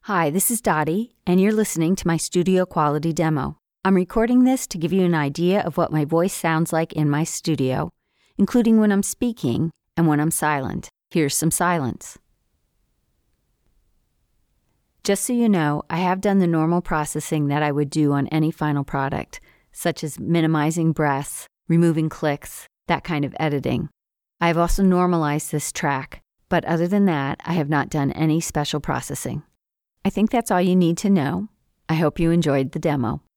Hi, this is Dottie, and you're listening to my studio quality demo. I'm recording this to give you an idea of what my voice sounds like in my studio, including when I'm speaking and when I'm silent. Here's some silence. Just so you know, I have done the normal processing that I would do on any final product, such as minimizing breaths, removing clicks, that kind of editing. I have also normalized this track, but other than that, I have not done any special processing. I think that's all you need to know. I hope you enjoyed the demo.